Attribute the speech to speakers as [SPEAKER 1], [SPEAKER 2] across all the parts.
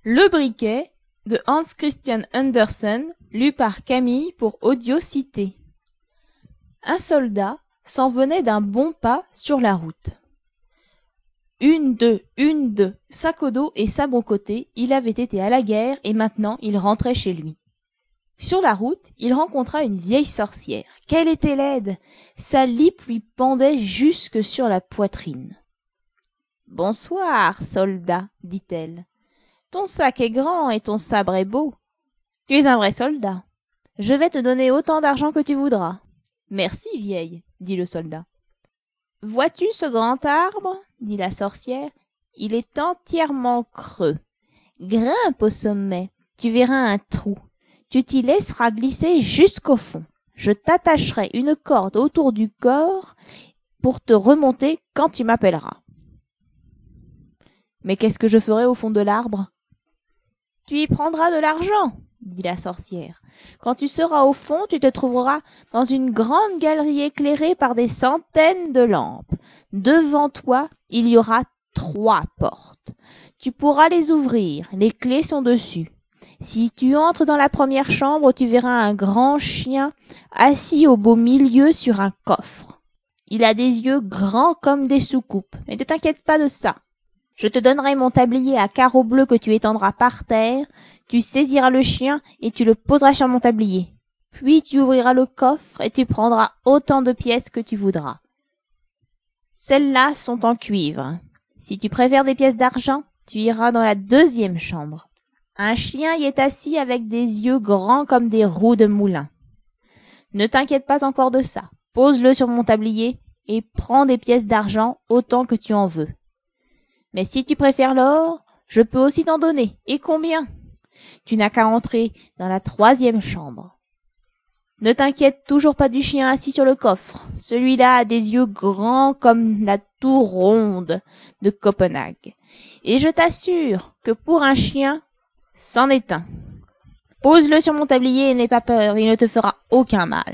[SPEAKER 1] Le briquet de Hans Christian Andersen, lu par Camille pour Audiocité. Un soldat s'en venait d'un bon pas sur la route. Une, deux, sac au dos et sabre au côté, il avait été à la guerre et maintenant il rentrait chez lui. Sur la route, il rencontra une vieille sorcière. Qu'elle était laide! Sa lippe lui pendait jusque sur la poitrine. « Bonsoir, soldat, dit-elle. Ton sac est grand et ton sabre est beau. Tu es un vrai soldat. Je vais te donner autant d'argent que tu voudras. »« Merci, vieille, dit le soldat. »« Vois-tu ce grand arbre, dit la sorcière. Il est entièrement creux. Grimpe au sommet, tu verras un trou. Tu t'y laisseras glisser jusqu'au fond. Je t'attacherai une corde autour du corps pour te remonter quand tu m'appelleras. »« Mais qu'est-ce que je ferai au fond de l'arbre ? » ?»« Tu y prendras de l'argent, dit la sorcière. Quand tu seras au fond, tu te trouveras dans une grande galerie éclairée par des centaines de lampes. Devant toi, il y aura 3 portes. Tu pourras les ouvrir, les clés sont dessus. Si tu entres dans la première chambre, tu verras un grand chien assis au beau milieu sur un coffre. Il a des yeux grands comme des soucoupes, mais ne t'inquiète pas de ça. Je te donnerai mon tablier à carreaux bleus que tu étendras par terre, tu saisiras le chien et tu le poseras sur mon tablier. Puis tu ouvriras le coffre et tu prendras autant de pièces que tu voudras. Celles-là sont en cuivre. Si tu préfères des pièces d'argent, tu iras dans la 2e chambre. Un chien y est assis avec des yeux grands comme des roues de moulin. Ne t'inquiète pas encore de ça. Pose-le sur mon tablier et prends des pièces d'argent autant que tu en veux. Mais si tu préfères l'or, je peux aussi t'en donner. Et combien ? Tu n'as qu'à entrer dans la 3e chambre. Ne t'inquiète toujours pas du chien assis sur le coffre. Celui-là a des yeux grands comme la tour ronde de Copenhague. Et je t'assure que pour un chien, c'en est un. Pose-le sur mon tablier et n'aie pas peur, il ne te fera aucun mal.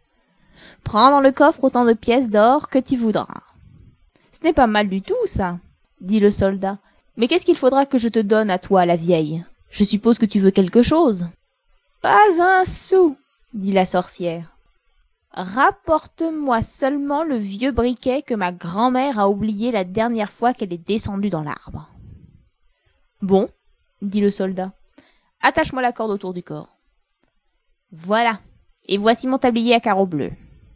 [SPEAKER 1] Prends dans le coffre autant de pièces d'or que tu voudras. Ce n'est pas mal du tout, ça, dit le soldat. Mais qu'est-ce qu'il faudra que je te donne à toi, la vieille ? Je suppose que tu veux quelque chose. Pas un sou, dit la sorcière. Rapporte-moi seulement le vieux briquet que ma grand-mère a oublié la dernière fois qu'elle est descendue dans l'arbre. Bon, dit le soldat. Attache-moi la corde autour du corps. Voilà, et voici mon tablier à carreaux bleus.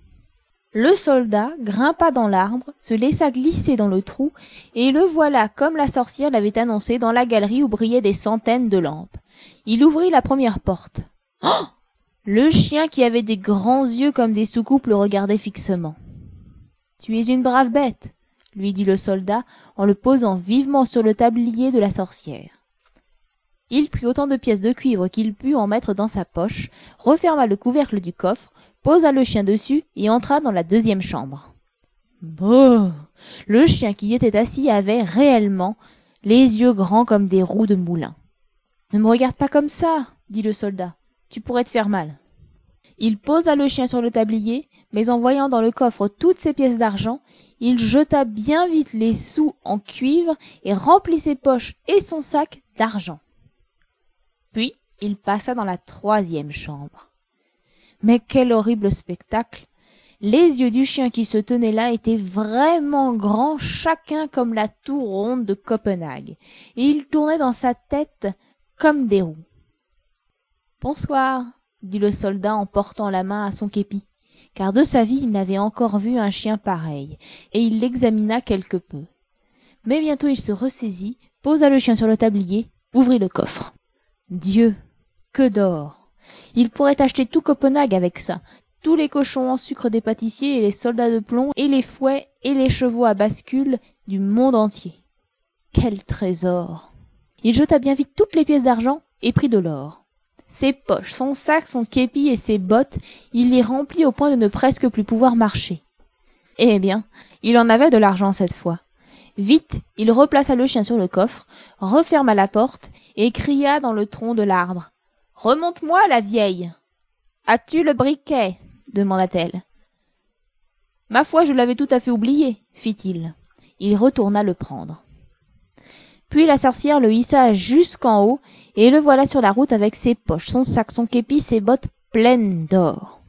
[SPEAKER 1] Le soldat grimpa dans l'arbre, se laissa glisser dans le trou, et le voilà comme la sorcière l'avait annoncé dans la galerie où brillaient des centaines de lampes. Il ouvrit la première porte. Oh ! Le chien qui avait des grands yeux comme des soucoupes le regardait fixement. « Tu es une brave bête, » lui dit le soldat en le posant vivement sur le tablier de la sorcière. Il prit autant de pièces de cuivre qu'il put en mettre dans sa poche, referma le couvercle du coffre, posa le chien dessus et entra dans la 2e chambre. Brrr ! Le chien qui y était assis avait réellement les yeux grands comme des roues de moulin. « Ne me regarde pas comme ça, dit le soldat. Tu pourrais te faire mal. » Il posa le chien sur le tablier, mais en voyant dans le coffre toutes ses pièces d'argent, il jeta bien vite les sous en cuivre et remplit ses poches et son sac d'argent. Puis, il passa dans la 3e chambre. Mais quel horrible spectacle! Les yeux du chien qui se tenait là étaient vraiment grands, chacun comme la tour ronde de Copenhague, et il tournait dans sa tête comme des roues. « Bonsoir, » dit le soldat en portant la main à son képi, car de sa vie il n'avait encore vu un chien pareil, et il l'examina quelque peu. Mais bientôt il se ressaisit, posa le chien sur le tablier, ouvrit le coffre. Dieu, que d'or! Il pourrait acheter tout Copenhague avec ça, tous les cochons en sucre des pâtissiers et les soldats de plomb et les fouets et les chevaux à bascule du monde entier. Quel trésor! Il jeta bien vite toutes les pièces d'argent et prit de l'or. Ses poches, son sac, son képi et ses bottes, il les remplit au point de ne presque plus pouvoir marcher. Eh bien, il en avait de l'argent cette fois. Vite, il replaça le chien sur le coffre, referma la porte et cria dans le tronc de l'arbre. « Remonte-moi, la vieille !»« As-tu le briquet ?» demanda-t-elle. « Ma foi, je l'avais tout à fait oublié, fit-il. Il retourna le prendre. Puis la sorcière le hissa jusqu'en haut, et le voilà sur la route avec ses poches, son sac, son képi, ses bottes pleines d'or.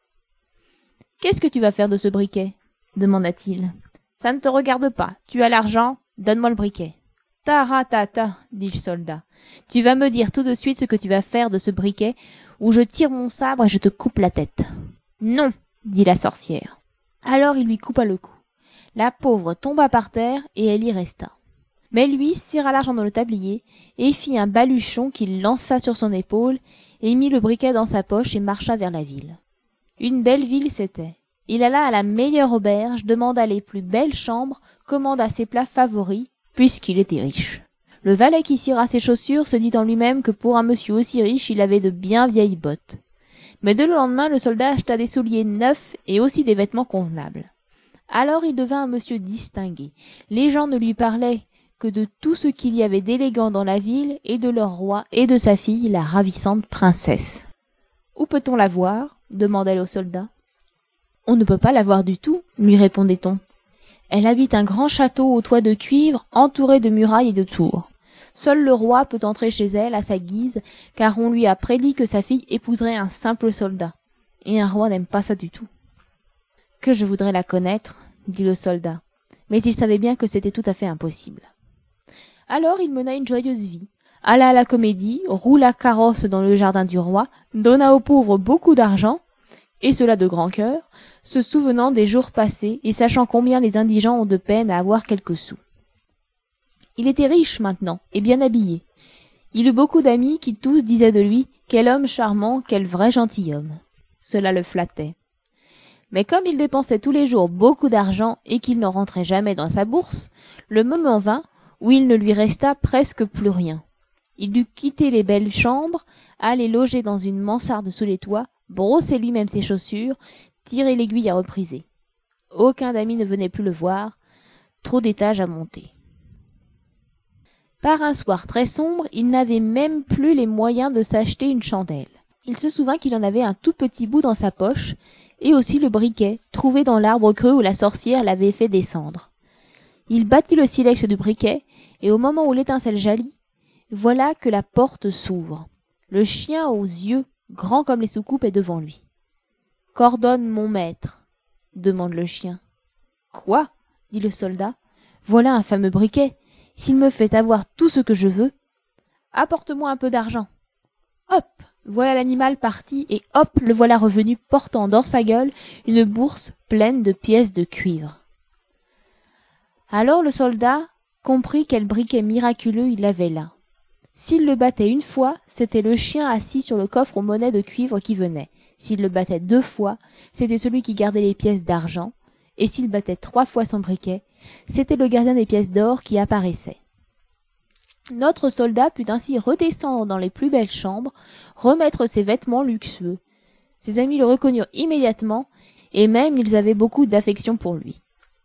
[SPEAKER 1] « Qu'est-ce que tu vas faire de ce briquet ?» demanda-t-il. « Ça ne te regarde pas. Tu as l'argent, donne-moi le briquet. »« Taratata, dit le soldat. Tu vas me dire tout de suite ce que tu vas faire de ce briquet, ou je tire mon sabre et je te coupe la tête. »« Non, dit la sorcière. » Alors il lui coupa le cou. La pauvre tomba par terre et elle y resta. Mais lui serra l'argent dans le tablier et fit un baluchon qu'il lança sur son épaule et mit le briquet dans sa poche et marcha vers la ville. Une belle ville c'était. Il alla à la meilleure auberge, demanda les plus belles chambres, commanda ses plats favoris, puisqu'il était riche. Le valet qui cira ses chaussures se dit en lui-même que pour un monsieur aussi riche, il avait de bien vieilles bottes. Mais dès le lendemain, le soldat acheta des souliers neufs et aussi des vêtements convenables. Alors il devint un monsieur distingué. Les gens ne lui parlaient que de tout ce qu'il y avait d'élégant dans la ville et de leur roi et de sa fille, la ravissante princesse. « Où peut-on la voir ?» demanda le soldat. « On ne peut pas la voir du tout, » lui répondait-on. « Elle habite un grand château au toit de cuivre, entouré de murailles et de tours. Seul le roi peut entrer chez elle à sa guise, car on lui a prédit que sa fille épouserait un simple soldat. Et un roi n'aime pas ça du tout. »« Que je voudrais la connaître, » dit le soldat, mais il savait bien que c'était tout à fait impossible. Alors il mena une joyeuse vie, alla à la comédie, roula carrosse dans le jardin du roi, donna aux pauvres beaucoup d'argent, et cela de grand cœur, se souvenant des jours passés et sachant combien les indigents ont de peine à avoir quelques sous. Il était riche maintenant, et bien habillé. Il eut beaucoup d'amis qui tous disaient de lui « Quel homme charmant, quel vrai gentilhomme !» Cela le flattait. Mais comme il dépensait tous les jours beaucoup d'argent et qu'il ne rentrait jamais dans sa bourse, le moment vint où il ne lui resta presque plus rien. Il dut quitter les belles chambres, aller loger dans une mansarde sous les toits, brosser lui-même ses chaussures, tirer l'aiguille à repriser. Aucun d'amis ne venait plus le voir, trop d'étages à monter. Par un soir très sombre, il n'avait même plus les moyens de s'acheter une chandelle. Il se souvint qu'il en avait un tout petit bout dans sa poche, et aussi le briquet, trouvé dans l'arbre creux où la sorcière l'avait fait descendre. Il battit le silex du briquet, et au moment où l'étincelle jaillit, voilà que la porte s'ouvre. Le chien aux yeux grands comme les soucoupes est devant lui. « Qu'ordonne mon maître ?» demande le chien. « Quoi ?» dit le soldat. « Voilà un fameux briquet. S'il me fait avoir tout ce que je veux, apporte-moi un peu d'argent. » Hop ! Voilà l'animal parti, et hop, le voilà revenu portant dans sa gueule une bourse pleine de pièces de cuivre. Alors le soldat comprit quel briquet miraculeux il avait là. S'il le battait une fois, c'était le chien assis sur le coffre aux monnaies de cuivre qui venait. S'il le battait 2 fois, c'était celui qui gardait les pièces d'argent. Et s'il battait 3 fois son briquet, c'était le gardien des pièces d'or qui apparaissait. Notre soldat put ainsi redescendre dans les plus belles chambres, remettre ses vêtements luxueux. Ses amis le reconnurent immédiatement, et même ils avaient beaucoup d'affection pour lui.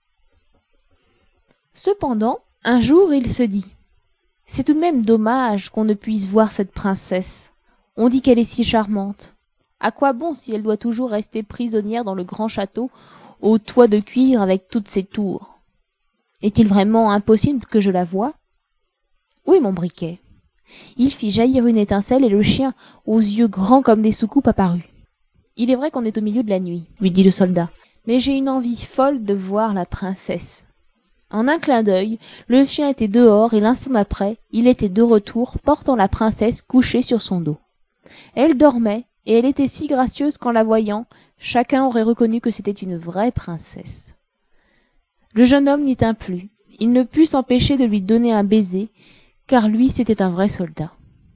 [SPEAKER 1] Cependant, un jour il se dit « C'est tout de même dommage qu'on ne puisse voir cette princesse. On dit qu'elle est si charmante. À quoi bon si elle doit toujours rester prisonnière dans le grand château, au toit de cuivre avec toutes ses tours? Est-il vraiment impossible que je la voie ? Où est mon briquet ?» Il fit jaillir une étincelle et le chien, aux yeux grands comme des soucoupes, apparut. « Il est vrai qu'on est au milieu de la nuit, » lui dit le soldat, « mais j'ai une envie folle de voir la princesse. » En un clin d'œil, le chien était dehors et l'instant d'après, il était de retour, portant la princesse couchée sur son dos. Elle dormait, et elle était si gracieuse qu'en la voyant, chacun aurait reconnu que c'était une vraie princesse. Le jeune homme n'y tint plus. Il ne put s'empêcher de lui donner un baiser, car lui, c'était un vrai soldat.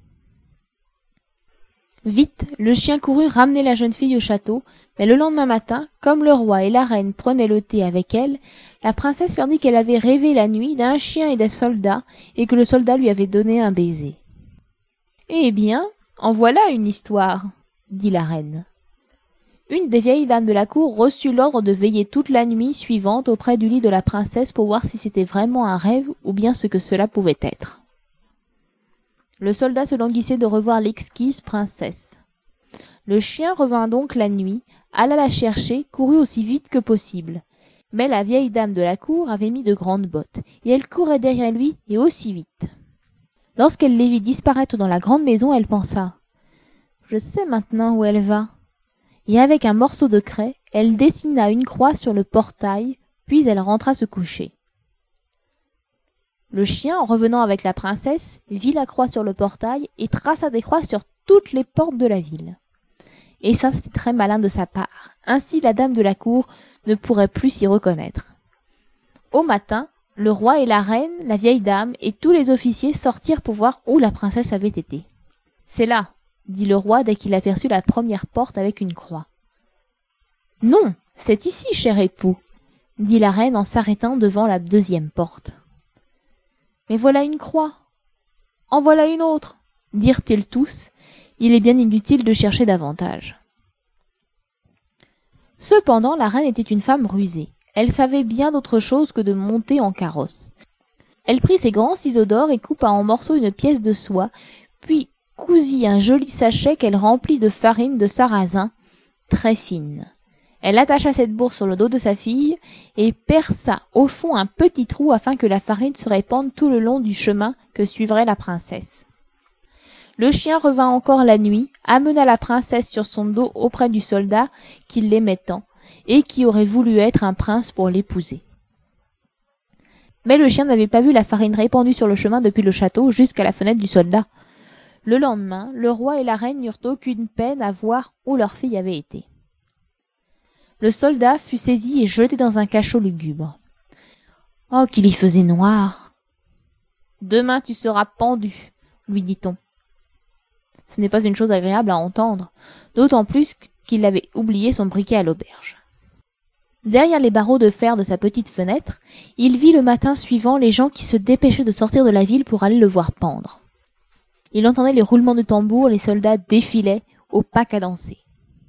[SPEAKER 1] Vite, le chien courut ramener la jeune fille au château, mais le lendemain matin, comme le roi et la reine prenaient le thé avec elle, la princesse leur dit qu'elle avait rêvé la nuit d'un chien et d'un soldat, et que le soldat lui avait donné un baiser. « Eh bien, en voilà une histoire, » dit la reine. Une des vieilles dames de la cour reçut l'ordre de veiller toute la nuit suivante auprès du lit de la princesse pour voir si c'était vraiment un rêve ou bien ce que cela pouvait être. Le soldat se languissait de revoir l'exquise princesse. Le chien revint donc la nuit, alla la chercher, courut aussi vite que possible. Mais la vieille dame de la cour avait mis de grandes bottes, et elle courait derrière lui, et aussi vite. Lorsqu'elle les vit disparaître dans la grande maison, elle pensa « Je sais maintenant où elle va. » Et avec un morceau de craie, elle dessina une croix sur le portail, puis elle rentra se coucher. Le chien, en revenant avec la princesse, vit la croix sur le portail et traça des croix sur toutes les portes de la ville. Et ça, c'était très malin de sa part. Ainsi, la dame de la cour ne pourrait plus s'y reconnaître. Au matin, le roi et la reine, la vieille dame et tous les officiers sortirent pour voir où la princesse avait été. « C'est là », dit le roi dès qu'il aperçut la première porte avec une croix. « Non, c'est ici, cher époux, » dit la reine en s'arrêtant devant la deuxième porte. « Mais voilà une croix. En voilà une autre, » dirent-ils tous. Il est bien inutile de chercher davantage. Cependant, la reine était une femme rusée. Elle savait bien d'autre chose que de monter en carrosse. Elle prit ses grands ciseaux d'or et coupa en morceaux une pièce de soie, puis cousit un joli sachet qu'elle remplit de farine de sarrasin très fine. Elle attacha cette bourse sur le dos de sa fille et perça au fond un petit trou afin que la farine se répande tout le long du chemin que suivrait la princesse. Le chien revint encore la nuit, amena la princesse sur son dos auprès du soldat qui l'aimait tant et qui aurait voulu être un prince pour l'épouser. Mais le chien n'avait pas vu la farine répandue sur le chemin depuis le château jusqu'à la fenêtre du soldat. Le lendemain, le roi et la reine n'eurent aucune peine à voir où leur fille avait été. Le soldat fut saisi et jeté dans un cachot lugubre. Oh, qu'il y faisait noir! Demain tu seras pendu, lui dit-on. Ce n'est pas une chose agréable à entendre, d'autant plus qu'il avait oublié son briquet à l'auberge. Derrière les barreaux de fer de sa petite fenêtre, il vit le matin suivant les gens qui se dépêchaient de sortir de la ville pour aller le voir pendre. Il entendait les roulements de tambour, les soldats défilaient au pas cadencé.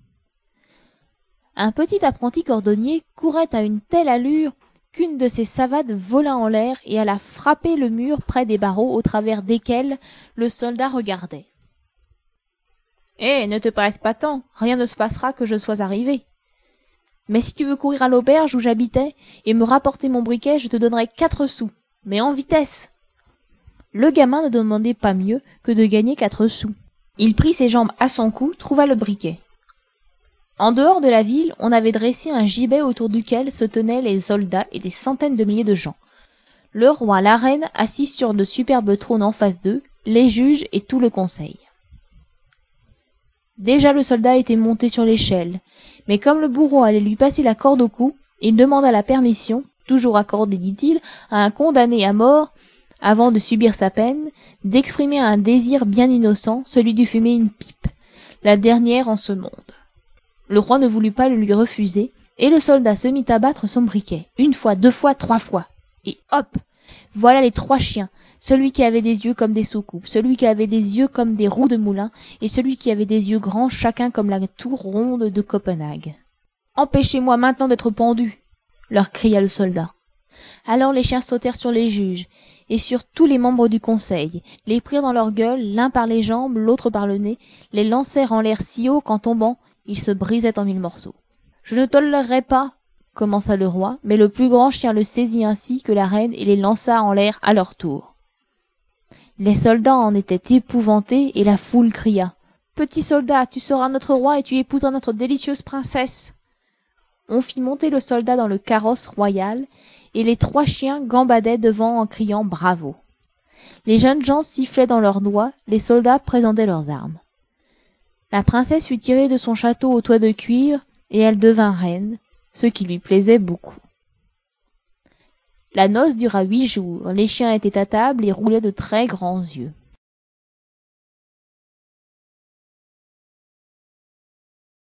[SPEAKER 1] Un petit apprenti cordonnier courait à une telle allure qu'une de ses savates vola en l'air et alla frapper le mur près des barreaux au travers desquels le soldat regardait. « Eh, ne te presse pas tant, rien ne se passera que je sois arrivé. Mais si tu veux courir à l'auberge où j'habitais et me rapporter mon briquet, je te donnerai 4 sous, mais en vitesse. » Le gamin ne demandait pas mieux que de gagner 4 sous. Il prit ses jambes à son cou, trouva le briquet. En dehors de la ville, on avait dressé un gibet autour duquel se tenaient les soldats et des centaines de milliers de gens. Le roi, la reine, assis sur de superbes trônes en face d'eux, les juges et tout le conseil. Déjà le soldat était monté sur l'échelle, mais comme le bourreau allait lui passer la corde au cou, il demanda la permission, toujours accordée dit-il, à un condamné à mort, avant de subir sa peine, d'exprimer un désir bien innocent, celui de fumer une pipe, la dernière en ce monde. Le roi ne voulut pas le lui refuser, et le soldat se mit à battre son briquet, 1 fois, 2 fois, 3 fois, et hop! Voilà les 3 chiens, celui qui avait des yeux comme des soucoupes, celui qui avait des yeux comme des roues de moulin, et celui qui avait des yeux grands chacun comme la tour ronde de Copenhague. « Empêchez-moi maintenant d'être pendu !» leur cria le soldat. Alors les chiens sautèrent sur les juges, et sur tous les membres du conseil, les prirent dans leur gueule, l'un par les jambes, l'autre par le nez, les lancèrent en l'air si haut qu'en tombant, ils se brisaient en 1000 morceaux. « Je ne tolérerai pas !» commença le roi, mais le plus grand chien le saisit ainsi que la reine et les lança en l'air à leur tour. Les soldats en étaient épouvantés et la foule cria « Petit soldat, tu seras notre roi et tu épouseras notre délicieuse princesse !» On fit monter le soldat dans le carrosse royal et les 3 chiens gambadaient devant en criant « Bravo !» Les jeunes gens sifflaient dans leurs doigts, les soldats présentaient leurs armes. La princesse fut tirée de son château au toit de cuir et elle devint reine, ce qui lui plaisait beaucoup. La noce dura 8 jours, les chiens étaient à table et roulaient de très grands yeux.